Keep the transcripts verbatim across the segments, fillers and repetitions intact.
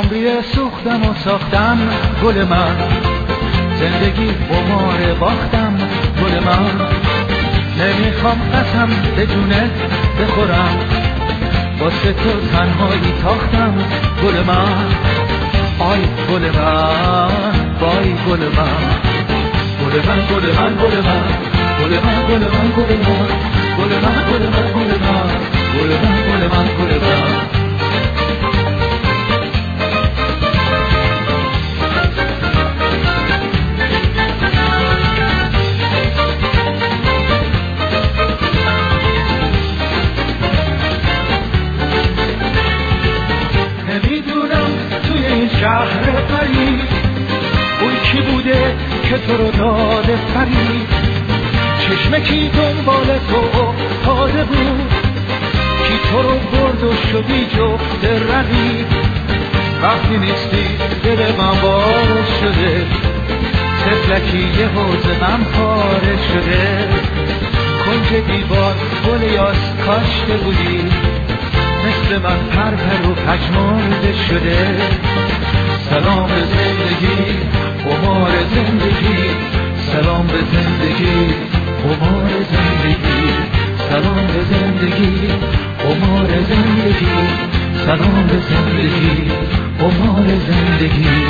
عمری سوختم و ساختم گل من، زندگی قمار باختم گل من. نمیخوام قسم به جونت بخورم، واسه تو تنهایی تاختم گل من. آی گل من، وای گل من، گل من گل من گل من، گل من گل من گل من، گل من گل من گل من، گل من گل من گل من. شهر فرید اون کی بوده که تو رو داده فرید؟ چشم کی دنبال تو افتاده بود؟ کی تو رو برد و شدی جفت رقیب؟ وقتی نیستی دل من بارش شده، طفلکی یه حوض من پاره شده. کنج دیوار گل یاس کاشته بودی، مثل من پر پر و پژمرده شده. سلام به زندگی قمار زندگی، سلام به زندگی قمار زندگی، سلام به زندگی قمار زندگی، سلام به زندگی قمار زندگی.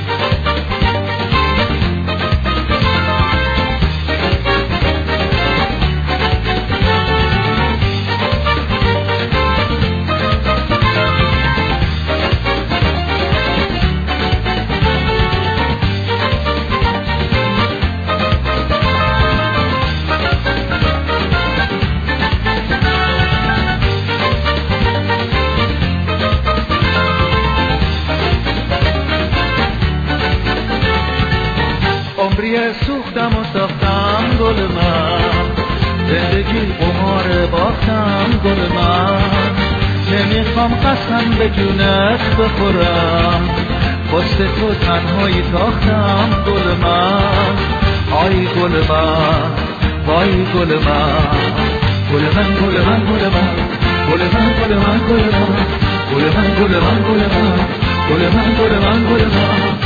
عمری سوختم و ساختم گل من، زندگی قمار باختم گل من. نمیخوام قسم به جونت بخورم، واسه تو تنهایی تاختم گل من. آی گل من، وای گل من، گل من گل من گل من، گل من گل من گل من، گل من گل من گل من، گل من گل من گل من.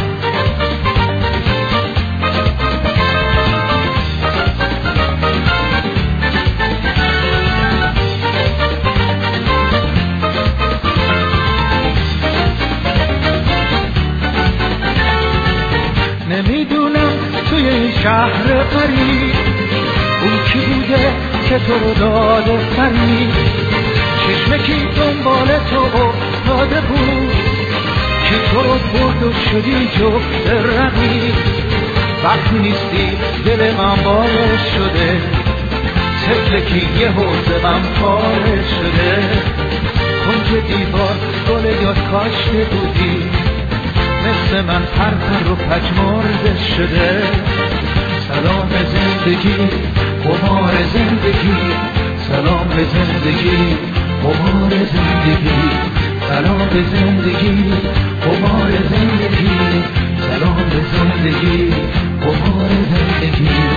نمیدونم توی این شهر غریب اون کی بوده که تو رو داده فرید؟ چشم کی دنبال تو افتاده بود؟ کی تو رو برد و شدی جفت رقیب؟ وقتی نیستی دل من بارش شده، طفلکی یه حوض من پاره شده. کنج دیوار گل یاد کاشته بودی، مثل من پر پر و پژمرده شده. سلام به زندگی قمار زندگی، سلام به زندگی قمار زندگی، سلام به زندگی قمار زندگی، سلام به زندگی قمار زندگی.